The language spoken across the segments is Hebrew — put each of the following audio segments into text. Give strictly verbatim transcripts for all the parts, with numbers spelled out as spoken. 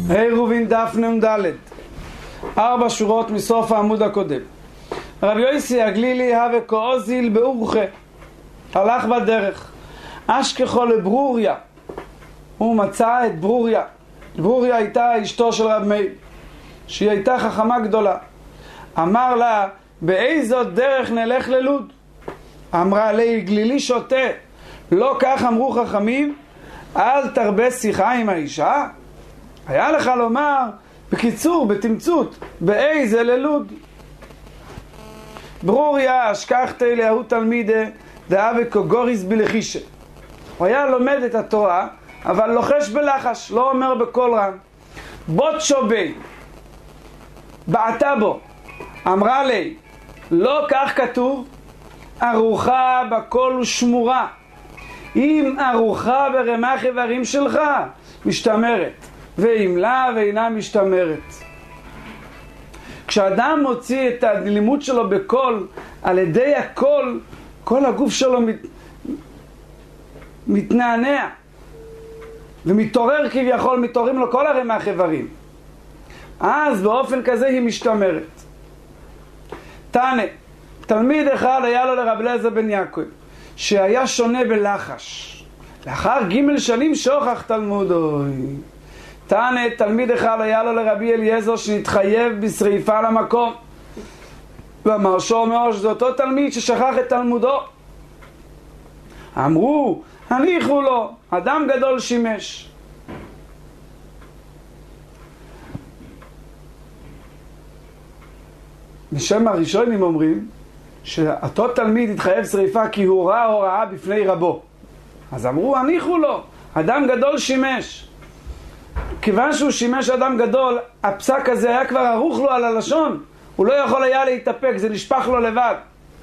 עירובין דף נ"ד, ארבע שורות מסוף העמוד הקודם. רב יוסי הגלילי הווה כאוזיל באורחה, הלך בדרך, אשכחו לברוריה, הוא מצא את ברוריה. ברוריה הייתה אשתו של רב מאיר, שהיא הייתה חכמה גדולה. אמר לה, באיזו דרך נלך ללוד? אמרה לי, גלילי שותה. לא כך אמרו חכמים, אל תרבה שיחה עם האישה. היה לך לומר בקיצור, בתמצות, באיזה ללוד? ברוריה אשכחתי להוא תלמידה דאבה כגוריס בלחישה. הוא היה לומד את התורה, אבל לוחש בלחש, לא אומר בקול רם. בוט שובי, בעטה בו, אמרה לי, לא כך כתוב, ארוחה בקול ושמורה. אם ארוחה ברמח איברים שלך, משתמרת, ואם לה ואינה משתמרת. כשאדם מוציא את הלימוד שלו בקול, על ידי הקול, כל הגוף שלו מת... מתנענע ומתעורר כביכול, מתעוררים לו כל הרמח איברים, אז באופן כזה היא משתמרת. תנא, תלמיד אחד היה לו לרב אליעזר בן יעקב, שהיה שונה בלחש, לאחר ג' שנים שוכח תלמודו. תנא, תלמיד אחד היה לו לרבי אליעזר שנתחייב בשריפה למקום, ואמר שאומר שזה אותו תלמיד ששכח את תלמודו. אמרו, הניחו לו, אדם גדול שימש. בשם הראשונים אומרים שאותו תלמיד התחייב שריפה כי הוא ראה הוראה בפני רבו. אז אמרו, הניחו לו, אדם גדול שימש. כיוון שהוא שימש אדם גדול, הפסק הזה היה כבר ערוך לו על הלשון, הוא לא יכול היה להתאפק, זה נשפך לו לבד.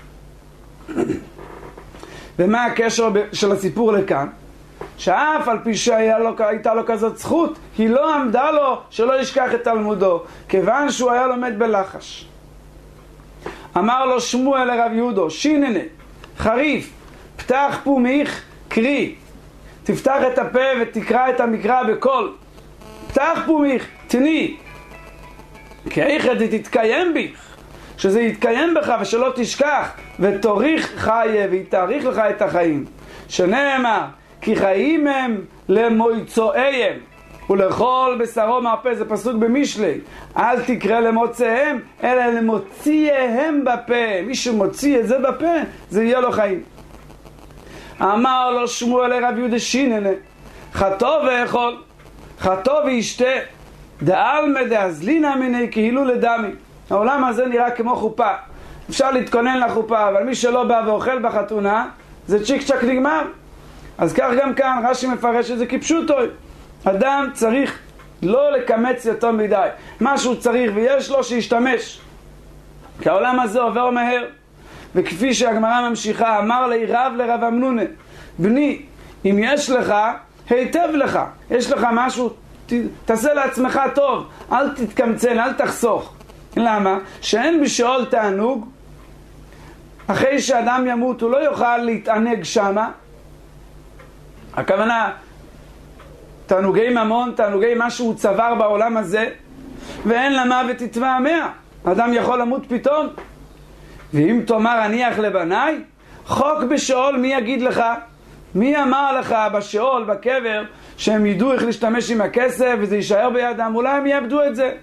ומה הקשר של הסיפור לכאן? שאף על פי שהייתה לו כזאת זכות, היא לא עמדה לו שלא ישכח את תלמודו, כיוון שהוא היה לומד בלחש. אמר לו שמואל לרב יהודו, שיננה, חריף, פתח פומיך, קרי, תפתח את הפה ותקרא את המקרא בקול. פתח פומיך, תני, כי איכת תתקיים ביך, שזה יתקיים בך ושלא תשכח, ותוריך חיה ויתאריך לך את החיים. שנאמר, כי חיים הם למויצואיהם, ולכל בשרו מרפא, זה פסוק במשלי. אל תקרא למוצאיהם, אלא למוציאיהם בפה. מי שמוציא את זה בפה, זה יהיה לו חיים. אמר לו שמואל לרב יהודה שיננה, חטוא ואכול, חטוא וישתה, דעלמא דאזלינא מיני כאילו לדמי. העולם הזה נראה כמו חופה, אפשר להתכונן לחופה, אבל מי שלא בא ואוכל בחתונה, זה צ'יק צ'ק נגמר. אז כך גם כאן, רש"י מפרש את זה כפשוטו. אדם צריך לא לקמץ יותר מדי, משהו צריך ויש לו שישתמש, כי העולם הזה עובר מהר. וכפי שהגמרא ממשיכה, אמר לי רב לרב אמנונה, בני, אם יש לך, היטב לך, יש לך משהו, ת, תעשה לעצמך טוב, אל תתקמצן, אל תחסוך. למה? שאין בשאול תענוג, אחרי שאדם ימות הוא לא יוכל להתענג שמה. הכוונה, תענוגי ממון, תענוגי משהו הוא צבר בעולם הזה, ואין למוות תתמהמה. אדם יכול למות פתאום. ואם תאמר הניח לבניי, חוק בשאול, מי יגיד לך? מי אמר לך בשאול, בקבר, שהם ידעו איך להשתמש עם הכסף וזה יישאר בידם? אולי הם יאבדו את זה.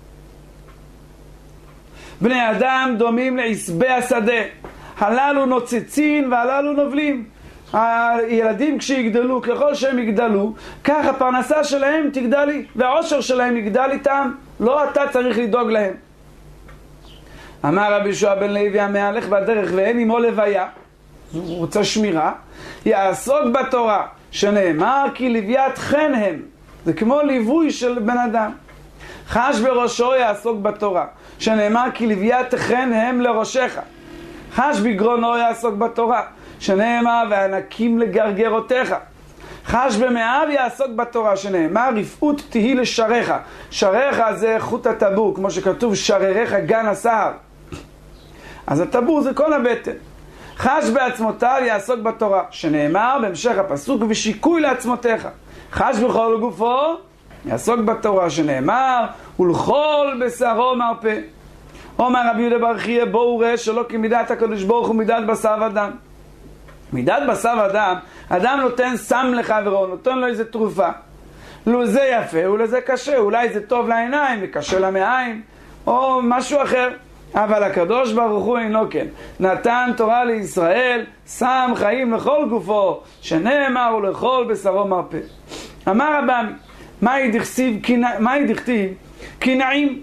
בני אדם דומים לעשבי השדה, הללו נוצצין והללו נובלים. הילדים כשיגדלו, ככל שהם יגדלו, כך הפרנסה שלהם תגדל, והעושר שלהם יגדל איתם, לא אתה צריך לדאוג להם. אמר רבי יהושע בן לוי המהלך בדרך ואין עמו לוויה, הוא רוצה שמירה, יעסוק בתורה, שנאמר כי לוויית חן הם, זה כמו ליווי של בן אדם. חש בראשו יעסוק בתורה, שנאמר כי לוויית חן הם לראשך. חש בגרונו יעסוק בתורה, שנאמר וענקים לגרגרותיך. חש במאיו יעסוק בתורה, שנאמר רפאות תהי לשריך. שריך זה חוט הטבור, כמו שכתוב שרריך גן הסהר. אז הטבור זה כל הבטן. חש בעצמותיו יעסוק בתורה, שנאמר בהמשך הפסוק ושיקוי לעצמותיך. חש בכל גופו יעסוק בתורה שנאמר, ולכל בשרו מרפא. אומר רבי יהודה בר חייא, בואו ראה שלא כמידת הקדוש ברוך הוא מידת בשר ודם. מידת בשר ודם, אדם נותן סם לחברו, נותן לו איזה תרופה. לו זה יפה, אולי זה קשה, אולי זה טוב לעיניים וקשה למעיים, או משהו אחר. אבל הקדוש ברוך הוא אינו כן. נתן תורה לישראל, שם חיים לכל גופו, שנאמר ולכל בשרו מרפא. אמר רבם, מהי דכתיב? מהי דכתיב? כי נעים.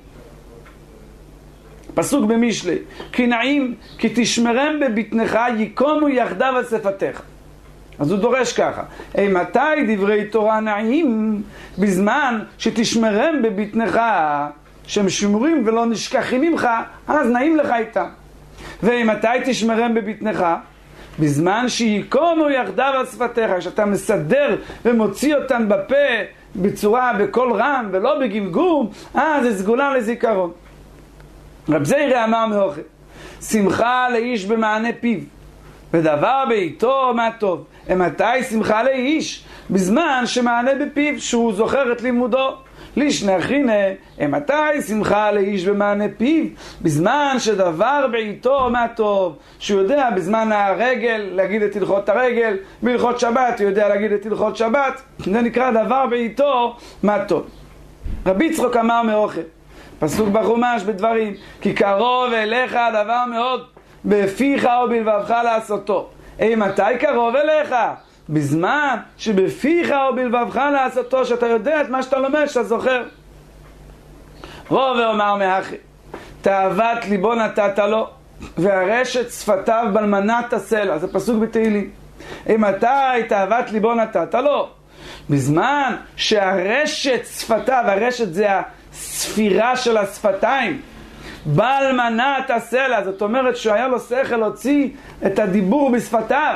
פסוק במשלי, כי נעים, כי תשמרם בבטנך, יקומו יחדיו על שפתיך. אז הוא דורש ככה, אי מתי דברי תורה נעים? בזמן שתשמרם בבטנך, שהם שמורים ולא נשכחים ממך, אז נעים לך איתם. ואי מתי תשמרם בבטנך? בזמן שיקומו יחדיו על שפתיך, כשאתה מסדר ומוציא אותם בפה בצורה, בקול רם ולא בגמגום, אז זה סגולה לזיכרון. רב זיירא אמר מאוכל, שמחה לאיש במענה פיו, ודבר בעיתו מה טוב. מתי שמחה לאיש? בזמן שמענה בפיו, שהוא זוכר את לימודו. לישנא חינא, מתי שמחה לאיש במענה פיו? בזמן שדבר בעיתו מה טוב, שהוא יודע בזמן הרגל להגיד את הלכות הרגל, בהלכות שבת הוא יודע להגיד את הלכות שבת, זה נקרא דבר בעיתו מה טוב. רבי יצחק אמר מאוכל, פסוק בחומש בדברים, כי קרוב אליך הדבר מאוד, בפיך או בלבבך לעשותו. אי מתי קרוב אליך? בזמן שבפיך או בלבבך לעשותו, שאתה יודע את מה שאתה לומד, שאתה זוכר. רוב ואומר מאחי, תאוות ליבו נתת לו, והרשת שפתיו בלמנת הסלע. זה פסוק בתהילים. אי מתי תאוות ליבו נתת לו? בזמן שהרשת שפתיו, הרשת זה הספירה של השפתיים, בלמנת הסלע, זאת אומרת שהיה לו שכל להוציא את הדיבור בשפתיו.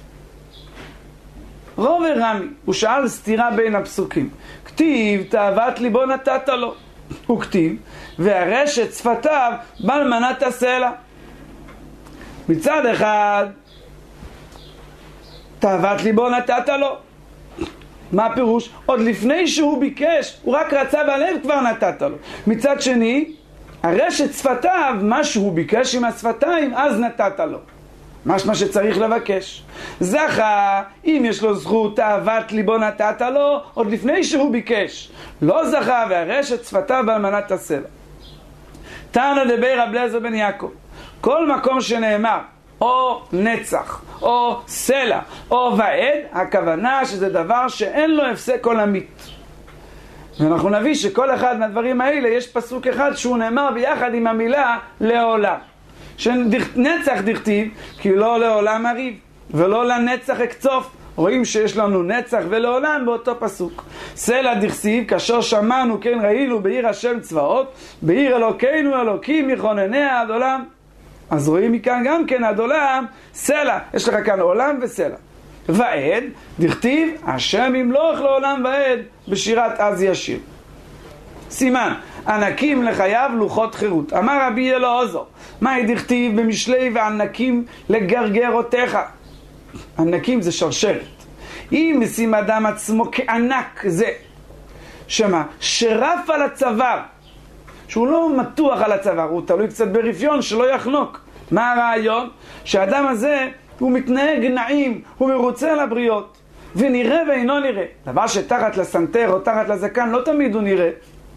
רוב הרמי, הוא שאל סתירה בין הפסוקים. כתיב, תאוות ליבו נתת לו. הוא כתיב, והרשת שפתיו בלמנת הסלע. מצד אחד, תאוות ליבו נתת לו. מה הפירוש? עוד לפני שהוא ביקש, הוא רק רצה בלב, כבר נתת לו. מצד שני, הרשת שפתיו, מה שהוא ביקש עם השפתיים, אז נתת לו. משמע שצריך לבקש. זכה, אם יש לו זכות, תאוות ליבו נתת לו, עוד לפני שהוא ביקש. לא זכה, והרשת שפתיו באלמנת הסלע. תנא דבר רבי אליעזר בן יעקב, כל מקום שנאמר, או נצח, או סלע, או ועד, הכוונה שזה דבר שאין לו הפסק עולמית. ואנחנו נביא שכל אחד מהדברים האלה יש פסוק אחד שהוא נאמר ביחד עם המילה לעולם. שנצח דכתיב, כי לא לעולם הריב, ולא לנצח אקצוף. רואים שיש לנו נצח ולעולם באותו פסוק. סלע דכתיב, כאשר שמענו כן ראינו בעיר השם צבאות, בעיר אלוקינו אלוקים יכונניה עד עולם. אז רואים מכאן גם כן עד עולם, סלע. יש לך כאן עולם וסלע. ועד, דכתיב, השם ימלוך לעולם ועד, בשירת אז ישיר. סימן, ענקים לחייו לוחות חירות. אמר רבי אלעזר, מה דכתיב במשלי וענקים לגרגרותיך? ענקים זה שרשרת. אם ישים אדם עצמו כענק זה, שמה? שרף על הצוואר, שהוא לא מתוח על הצוואר, הוא תלוי קצת ברפיון שלא יחנוק. מה הרעיון? שהאדם הזה הוא מתנהג נעים, הוא מרוצה על הבריות, ונראה ואינו נראה. דבר שתחת לסנטר או תחת לזקן לא תמיד הוא נראה.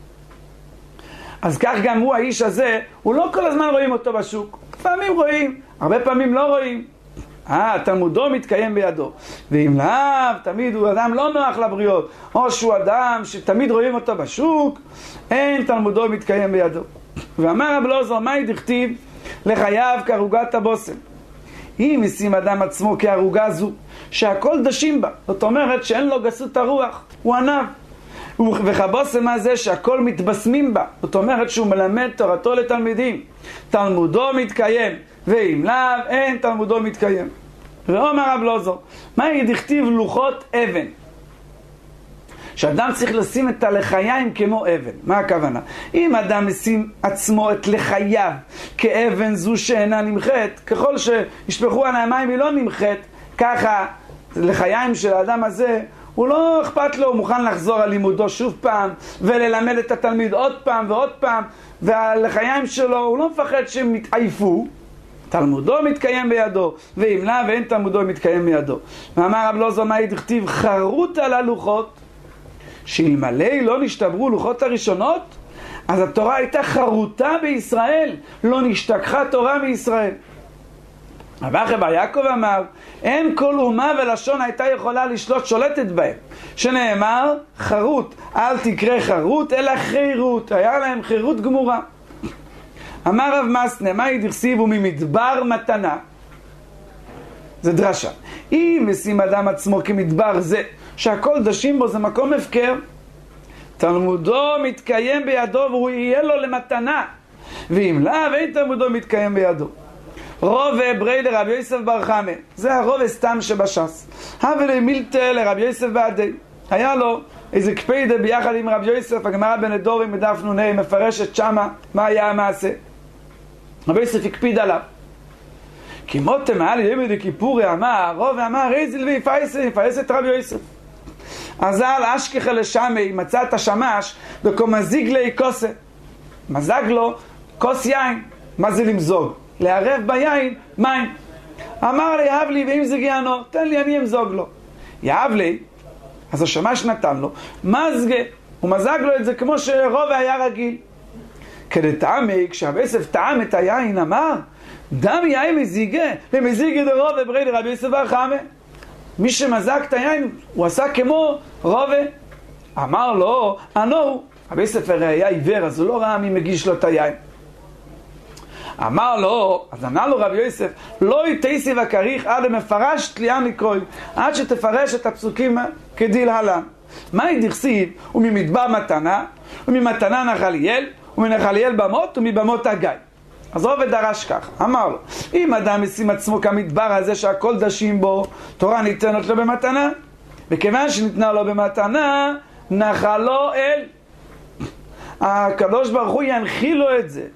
אז כך גם הוא, האיש הזה, הוא לא כל הזמן רואים אותו בשוק. פעמים רואים, הרבה פעמים לא רואים. אה, תלמודו מתקיים בידו. ואם לאו, תמיד הוא אדם לא נוח לבריות, או שהוא אדם שתמיד רואים אותו בשוק, אין תלמודו מתקיים בידו. ואמר רבי אלעזר, מהי דכתיב? לחייו כערוגת הבושם. אם ישים אדם עצמו כערוגה זו, שהכל דשים בה, זאת אומרת שאין לו גסות הרוח, הוא ענב. וכבושם הזה שהכל מתבשמים בה, זאת אומרת שהוא מלמד תורתו לתלמידים, תלמודו מתקיים, ואם לאו אין תלמודו מתקיים. ואומר רבי אלעזר, מהי דכתיב לוחות אבן? שאדם צריך לשים את הלחיים כמו אבן. מה הכוונה? אם אדם ישים עצמו את לחייו כאבן זו שאינה נמחת, ככל שישפכו על המים היא לא נמחת, ככה לחיים של האדם הזה הוא לא אכפת לו, הוא מוכן לחזור על לימודו שוב פעם, וללמד את התלמיד עוד פעם ועוד פעם, והלחיים שלו, הוא לא מפחד שהם יתעייפו, תלמודו מתקיים בידו, ואם לא, ואין תלמודו מתקיים בידו. ואמר רב לוזו, מה דכתיב חרות על הלוחות, שאלמלא לא נשתברו לוחות הראשונות, אז התורה הייתה חרוטה בישראל, לא נשתכחה תורה מישראל. רבי בר יעקב אמר, אין כל אומה ולשון הייתה יכולה לשלוט שולטת בהם, שנאמר חרוט, אל תקרא חרוט אלא חירות, היה להם חירות גמורה. אמר רב מסנה, מה דכתיב ממדבר מתנה? זה דרשה. אם משים אדם עצמו כמדבר זה, שהכל דשים בו, זה מקום הפקר, תלמודו מתקיים בידו והוא יהיה לו למתנה, ואם לא, ואין תלמודו מתקיים בידו. רובה ברי לרבי יוסף בר חמא, זה הרובה סתם שבש"ס. הווה מילתא לרבי יוסף בעדי, היה לו איזה קפידה ביחד עם רבי יוסף, הגמרא בנדורים בדף נ"ה מפרשת שמה מה היה המעשה. רבי יוסף הקפיד עליו, כי מותם היה לי לימוד כיפורי, אמר רובה אמר ריזיל ויפייסה, יפייס את רבי יוסף. אזל אשכחה לשמי, מצא את השמש וכו מזיג לי כוסה, מזג לו כוס יין. מה זה למזוג? לערב ביין מים. אמר לי, יאהב לי ואם זה גיהנו, תן לי, אני אמזוג לו. יאהב לי, אז השמש נתן לו מזגה, הוא מזג לו את זה כמו שרובה היה רגיל. כדי טעמי, כשרבי יוסף טעם את היין, אמר דם יין מזיגה ומזיגה דרובה ברי לרבי יוסף בר חמא. מי שמזג את היין הוא עשה כמו רובה. אמר לו, אנו, רבי יוסף הרי היה עיוור, אז הוא לא ראה מי מגיש לו את היין. אמר לו, אז ענה לו רבי יוסף, לא יתייסי וכריך עד המפרש תלייה מקרוי, עד שתפרש את הפסוקים כדלהלן. מה דכתיב? וממדבר מתנה, וממתנה נחליאל, ומנחליאל במות, ומבמות הגיא. אז רובד דרש כך, אמר לו, אם אדם ישים עצמו כמדבר הזה שהכל דשים בו, תורה ניתנת לו במתנה, וכיוון שניתנה לו במתנה, נחלו אל. הקדוש ברוך הוא ינחיל לו את זה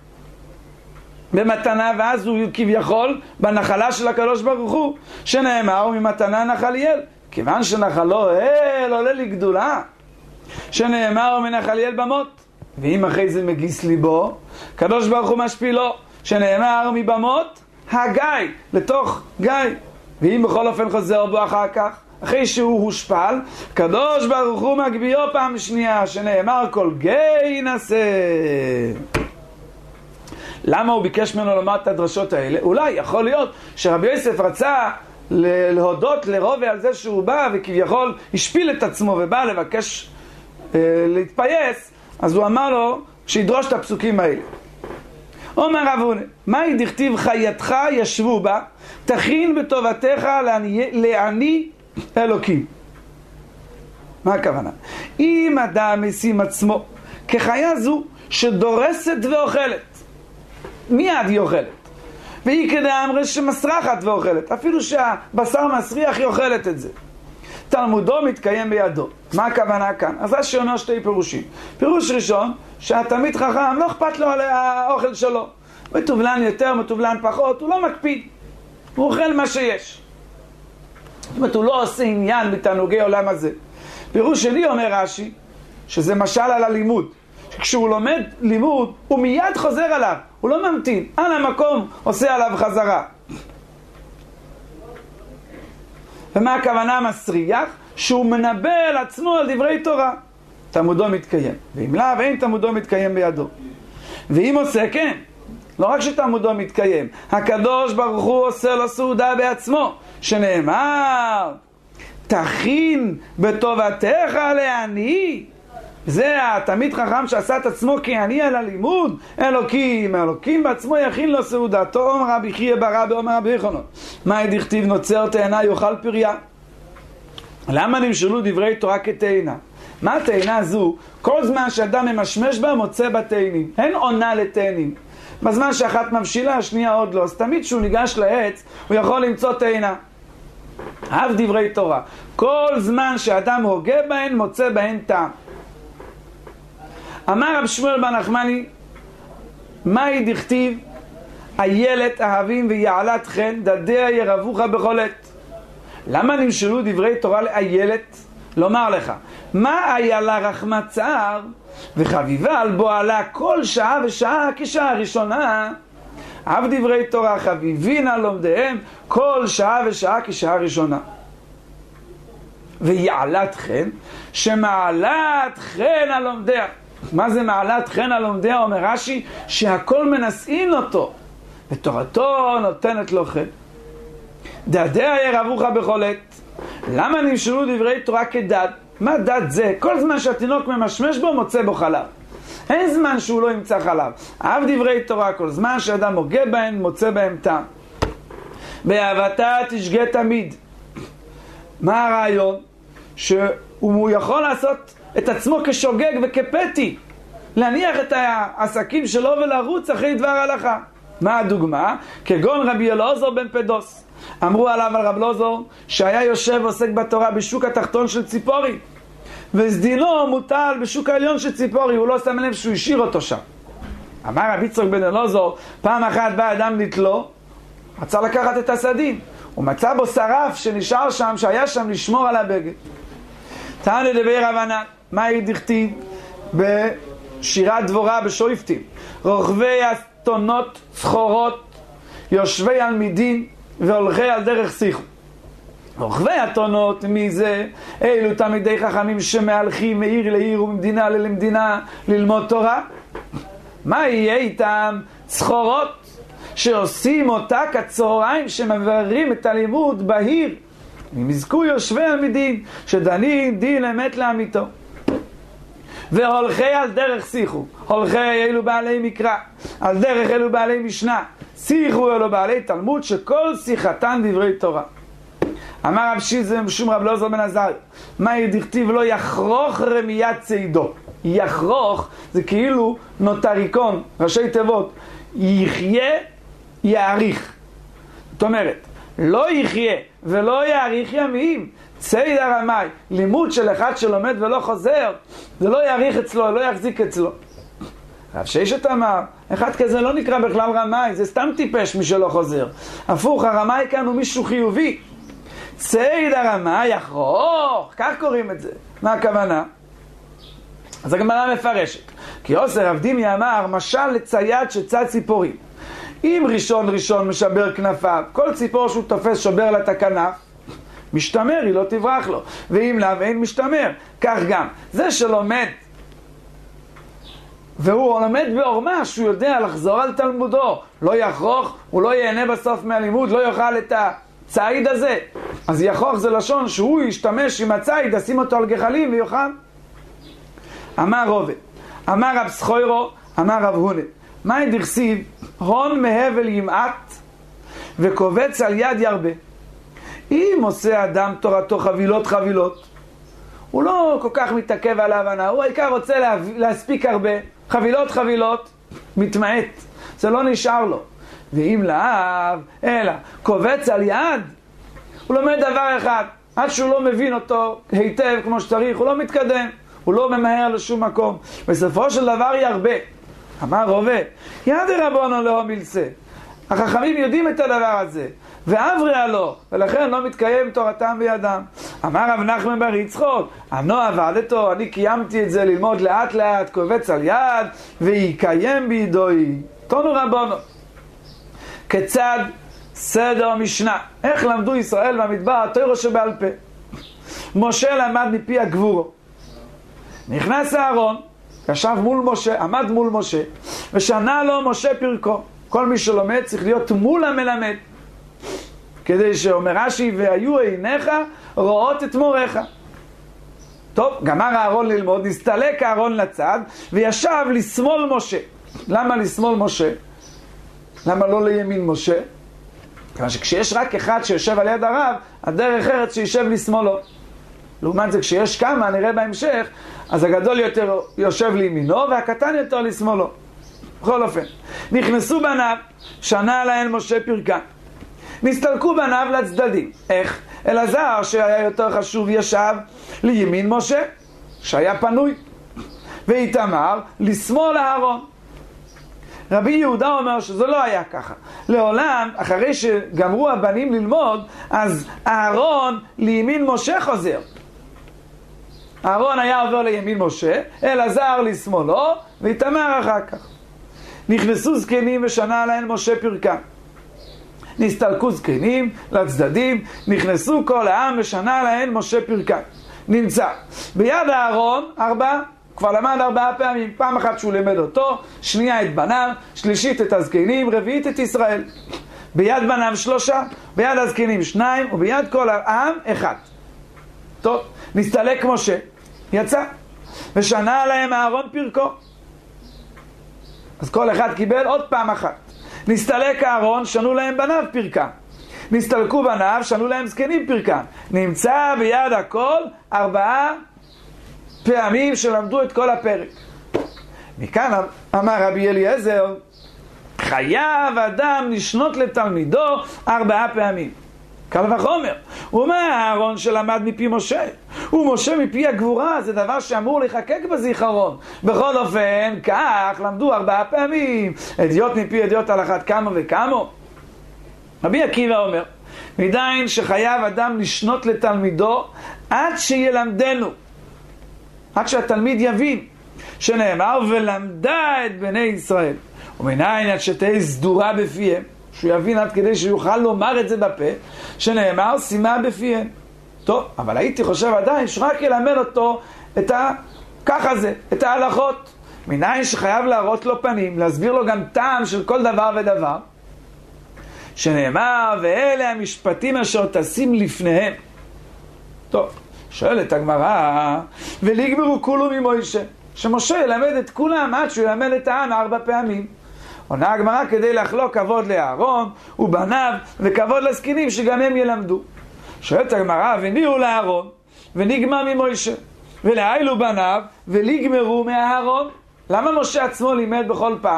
במתנה, ואז הוא כביכול בנחלה של הקדוש ברוך הוא, שנאמר ממתנה נחליאל, כיוון שנחלו אל עולה לגדולה, שנאמר מנחליאל במות. ואם אחרי זה מגיס ליבו, קדוש ברוך הוא משפילו, שנאמר מבמות הגיא, לתוך גיא. ואם בכל אופן חוזר בו אחר כך, אחרי שהוא הושפל, קדוש ברוך הוא מגביהו פעם שנייה, שנאמר כל גיא נעשה. למה הוא ביקש ממנו לומר את הדרשות האלה? אולי יכול להיות שרבי יוסף רצה להודות לרובה על זה שהוא בא וכביכול השפיל את עצמו ובא לבקש אה, להתפייס, אז הוא אמר לו שידרוש את הפסוקים האלה. אומר רב הונא, מהי דכתיב חייתך ישבו בה, תכין בטובתך לעני, לעני אלוקים. מה הכוונה? אם אדם משים עצמו כחיה זו שדורסת ואוכלת, מיד היא אוכלת, והיא כדאמרי שמסרחת ואוכלת, אפילו שהבשר מסריח היא אוכלת את זה, תלמודו מתקיים בידו. מה הכוונה כאן? אז זה שאומר שתי פירושים. פירוש ראשון, שהתלמיד חכם לא אכפת לו על האוכל שלו, מטובלן יותר, מטובלן פחות, הוא לא מקפיד, הוא אוכל מה שיש. זאת אומרת, הוא לא עושה עניין בתענוגי עולם הזה. פירוש שני אומר רש"י, שזה משל על הלימוד, כשהוא לומד לימוד הוא מיד חוזר עליו, הוא לא ממתין, על המקום עושה עליו חזרה. ומה הכוונה מסריח? שהוא מנבא על עצמו על דברי תורה, תלמודו מתקיים, ואם לא, ואין תלמודו מתקיים בידו. ואם עושה כן, לא רק שתלמודו מתקיים, הקדוש ברוך הוא עושה לו סעודה בעצמו, שנאמר תכין בטובתך לעני. זה התלמיד חכם שעשה את עצמו כעני על הלימוד, אלוקים, אלוקים בעצמו יכין לו סעודתו. אומר רבי חייא בר רבי, אומר רבי יוחנן, מה דכתיב נוצר תאנה יאכל פריה? למה נמשלו דברי תורה כתאנה? מה התאנה הזו? כל זמן שאדם ממשמש בה מוצא בתאנים, אין עונה לתאנים. בזמן שאחת מבשילה השנייה עוד לא, אז תמיד שהוא ניגש לעץ הוא יכול למצוא תאנה. אף דברי תורה, כל זמן שאדם הוגה בהן מוצא בהן טעם. אמר רב שמואל בר נחמני, מהי דכתיב איילת אהבים ויעלת חן דדיה ירבוך בכל עת? למה נמשלו דברי תורה לאיילת לומר לך, מה היה לה רחמת צער וחביבה על בו עלה כל שעה ושעה כשעה ראשונה, אף דברי תורה חביבין על לומדיהם כל שעה ושעה כשעה ראשונה. ויעלת חן, שמעלת חן על לומדיה. מה זה מעלת חן על לומדיה? אומר רש"י, שהכל מנשאין אותו ותורתו נותנת לו חן. דדיה ירבוך בכל עת. למה נמשלו דברי תורה כדד? מה דד זה? כל זמן שהתינוק ממשמש בו מוצא בו חלב. אין זמן שהוא לא ימצא חלב. אף דברי תורה, כל זמן שאדם מוגע בהן מוצא בהם טעם. באהבתה תשגה תמיד. מה הרעיון? שהוא יכול לעשות את עצמו כשוגג וכפתי, להניח את העסקים שלו ולרוץ אחרי דבר הלכה. מה הדוגמה? כגון רבי אלעזר בן פדוס. אמרו עליו על רב אלעזר שהיה יושב ועוסק בתורה בשוק התחתון של ציפורי, וסדינו מוטל בשוק העליון של ציפורי, הוא לא שם לב שהוא השאיר אותו שם. אמר רבי יצחק בן אלעזר, פעם אחת בא אדם נתלו, רצה לקחת את הסדין, הוא מצא בו שרף שנשאר שם, שהיה שם לשמור על הבגד. תענה דבר רבנן, מה דכתיב בשירת דבורה בשויפטים? רוכבי אתונות סחורות, יושבי על מידין והולכי על דרך שיחו. רוכבי אתונות, מי זה? אלו תלמידי חכמים שמהלכים מעיר לעיר וממדינה למדינה ללמוד תורה. מה יהיה איתם? סחורות שעושים אותה כצהריים, שמבררים את הלימוד בהיר. אם יזכו יושבי עמידין שדנים דין אמת לאמיתו. והולכי על דרך שיחו, הולכי אלו בעלי מקרא, על דרך אלו בעלי משנה, שיחו אלו בעלי תלמוד, שכל שיחתן דברי תורה. אמר רב שיזם משום רב אלעזר בן עזריה, מה דכתיב לא יחרוך רמיית צידו? יחרוך זה כאילו נוטריקון, ראשי תיבות, יחיה יאריך. זאת אומרת, לא יחיה ולא יאריך ימים. ציד הרמאי, לימוד של אחד שלומד ולא חוזר, זה לא יאריך אצלו, לא יחזיק אצלו. רב ששת אמר, אחד כזה לא נקרא בכלל רמאי, זה סתם טיפש מי שלא חוזר. הפוך, הרמאי כאן הוא מישהו חיובי. ציד הרמאי יחרוך, כך קוראים את זה. מה הכוונה? אז הגמרא מפרשת, כי עושר רב דימי אמר, משל לצייד שצד ציפורים. אם ראשון ראשון משבר כנפיו, כל ציפור שהוא תופס שובר לה את הכנף, משתמר, היא לא תברח לו. ואם לאו אין משתמר, כך גם. זה שלומד, והוא לומד בעורמה, שהוא יודע לחזור על תלמודו, לא יחרוך, הוא לא ייהנה בסוף מהלימוד, לא יאכל את הצעיד הזה. אז יחרוך זה לשון שהוא ישתמש עם הצעיד, ישים אותו על גחלים ויאכל. אמר רובה, אמר רב סחוירו, אמר רב הונה, מה דכתיב? הון מהבל ימעט וקובץ על יד ירבה. אם עושה אדם תורתו חבילות חבילות, הוא לא כל כך מתעכב על ההבנה, הוא העיקר רוצה לה, להספיק הרבה, חבילות חבילות, מתמעט, זה לא נשאר לו. ואם לאו, אלא קובץ על יד, הוא לומד דבר אחד, עד שהוא לא מבין אותו היטב כמו שצריך, הוא לא מתקדם, הוא לא ממהר לשום מקום, בסופו של דבר ירבה. אמר רובה, יד רבונו לא מלסה, החכמים יודעים את הדבר הזה, ועברה לו, ולכן לא מתקיים תורתם בידם. אמר רב נחמן בר יצחוק, אני עבדתו, אני קיימתי את זה ללמוד לאט לאט, קובץ על יד, ויקיים בידוי. תונו רבונו. כיצד סדר המשנה? איך למדו ישראל במדבר התורה שבעל פה? משה למד מפי הגבורו. נכנס אהרון, ישב מול משה, עמד מול משה, ושנה לו משה פרקו. כל מי שלומד צריך להיות מול המלמד. כדי שאומר רש"י, והיו עיניך רואות את מורך. טוב, גמר אהרון ללמוד, נסתלק אהרון לצד, וישב לשמאל משה. למה לשמאל משה? למה לא לימין משה? כיוון שכשיש רק אחד שיושב על יד הרב, הדרך אחרת שישב לשמאלו. לעומת זה, כשיש כמה, נראה בהמשך, אז הגדול יותר יושב לימינו, והקטן יותר לשמאלו. בכל אופן, נכנסו בניו, שנה להן משה פרקה. נסתלקו בניו לצדדים. איך? אלעזר, שהיה יותר חשוב, ישב לימין משה, שהיה פנוי. ואיתמר, לשמאל אהרון. רבי יהודה אומר שזה לא היה ככה. לעולם, אחרי שגמרו הבנים ללמוד, אז אהרון לימין משה חוזר. אהרון היה עובר לימין משה, אלעזר לשמאלו, ואיתמר אחר כך. נכנסו זקנים ושנה להן משה פרקם. נסתלקו זקנים לצדדים, נכנסו כל העם ושנה להן משה פרקם. נמצא ביד אהרון ארבע, כבר למד ארבעה פעמים, פעם אחת שהוא לימד אותו, שנייה את בניו, שלישית את הזקנים, רביעית את ישראל. ביד בניו שלושה, ביד הזקנים שניים, וביד כל העם אחד. טוב, נסתלק משה, יצא, ושנה להם אהרון פרקו. אז כל אחד קיבל עוד פעם אחת. נסתלק אהרון, שנו להם בניו פרקם. נסתלקו בניו, שנו להם זקנים פרקם. נמצא ביד הכל ארבעה פעמים שלמדו את כל הפרק. מכאן אמר רבי אליעזר, חייב אדם לשנות לתלמידו ארבעה פעמים. קל וחומר. הוא אומר, אהרון שלמד מפי משה, ומשה מפי הגבורה, זה דבר שאמור לחקק בזיכרון. בכל אופן, כך למדו ארבעה פעמים, אדיוט מפי אדיוט על אחת כמה וכמה. רבי עקיבא אומר, מדין שחייב אדם לשנות לתלמידו עד שילמדנו, עד שהתלמיד יבין, שנאמר ולמדה את בני ישראל, ומנין עד שתהיה סדורה בפיהם, שהוא יבין עד כדי שיוכל לומר את זה בפה, שנאמר שימה בפיהם. טוב, אבל הייתי חושב עדיין שרק ילמד אותו את ה... ככה זה, את ההלכות. מנין שחייב להראות לו פנים, להסביר לו גם טעם של כל דבר ודבר, שנאמר ואלה המשפטים אשר תשים לפניהם. טוב, שואלת הגמרא, ולגמרו כולו ממוישה, שמשה ילמד את כולם עד שהוא ילמד את העם ארבע פעמים. עונה הגמרא כדי לחלוק כבוד לאהרון ובניו וכבוד לזקנים שגם הם ילמדו. שואלת הגמרא, וניהו לאהרון ונגמר ממוישה, ולאילו בניו ולגמרו מאהרון. למה משה עצמו לימד בכל פעם?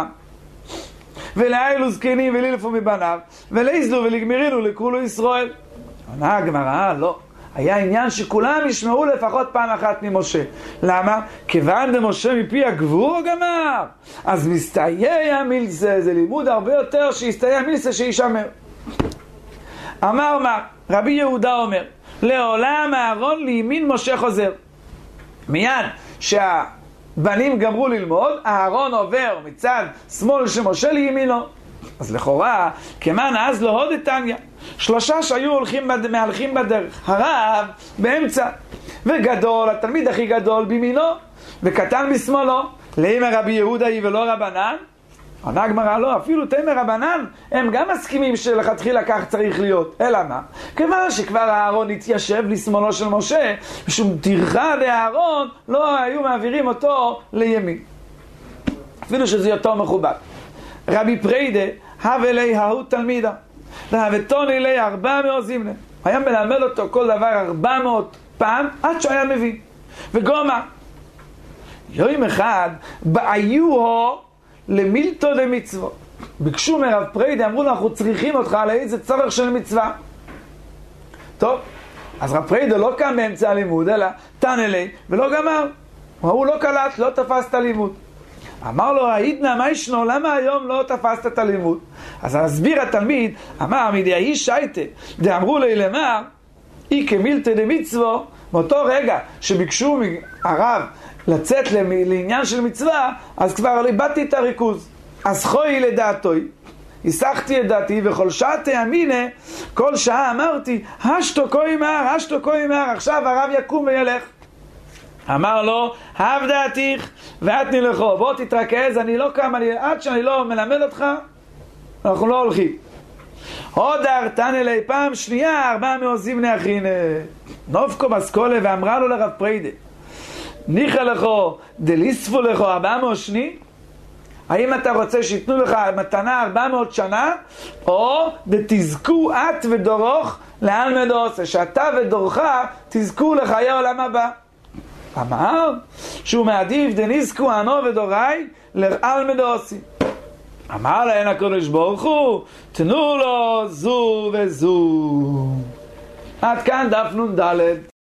ולאילו זקנים ולילפו מבניו, ולאיזלו ולגמרינו לכולו ישראל. עונה הגמרא, לא. היה עניין שכולם ישמעו לפחות פעם אחת ממשה. למה? כיוון דמשה מפי הגבור גמר. אז מסתייע מילסה, זה לימוד הרבה יותר שיסתייע מילסה שישמר. אמר מה? רבי יהודה אומר, לעולם אהרון לימין משה חוזר. מיד שהבנים גמרו ללמוד, אהרון עובר מצד שמאל שמשה לימינו. אז לכאורה, כמן אז לא הוד תניא, שלושה שהיו הולכים בד... מהלכים בדרך, הרב באמצע, וגדול, התלמיד הכי גדול בימינו, וקטן בשמאלו. לאמר רבי יהודה היא ולא רבנן? עונה הגמרא, לא, אפילו תמר רבנן, הם גם מסכימים שלכתחילה כך צריך להיות. אלא מה? כיוון שכבר אהרון התיישב לשמאלו של משה, משום טרחה לאהרון, לא היו מעבירים אותו לימין. אפילו שזה יותר מכובד. רבי פרידה, הווה לי ההוא תלמידה, והבטון אלי ארבע מאות זימנה. היה מלמד אותו כל דבר ארבע מאות פעם, עד שהיה מבין. וגומה, יום אחד, בעיוהו למילתו למצוות. ביקשו מרב פרידה, אמרו לו, אנחנו צריכים אותך על איזה צורך של מצווה. טוב, אז רב פרידה לא קם באמצע הלימוד, אלא תן אלי, ולא גמר. הוא לא קלט, לא תפס את הלימוד. אמר לו, העידנא, מה ישנו? למה היום לא תפסת את הלימוד? אז הסביר התלמיד, אמר, מדעי שייטה, דאמרו לי למר, אי כמילתא דמצוו. באותו רגע שביקשו מהרב לצאת לעניין של מצווה, אז כבר איבדתי את הריכוז. אז חוי לדעתוי, הסחתי את דעתי, וכל שעה תאמינה, כל שעה אמרתי, השתו כה ימהר, השתו כה ימהר, עכשיו הרב יקום וילך. אמר לו, הב דעתיך ואת נלכו, בוא תתרכז, אני לא קם, אני, עד שאני לא מלמד אותך, אנחנו לא הולכים. עוד הרתן אלי פעם שנייה, ארבע מאות זימנה אחינה. נובקו מסקולה ואמרה לו לרב פרידה, ניחא לכו, דליספו לכו ארבע מאות שני? האם אתה רוצה שיתנו לך מתנה ארבע מאות שנה, או דתזכו את ודורוך לאלמד עושה, שאתה ודורך תזכו לחיי העולם הבא. אמר שהוא מעדיף דניסקו אנו ודוראי לאלמד עושה. אמר להן הקדוש ברוך הוא, תנו לו זו וזו. עד כאן דף נ"ד.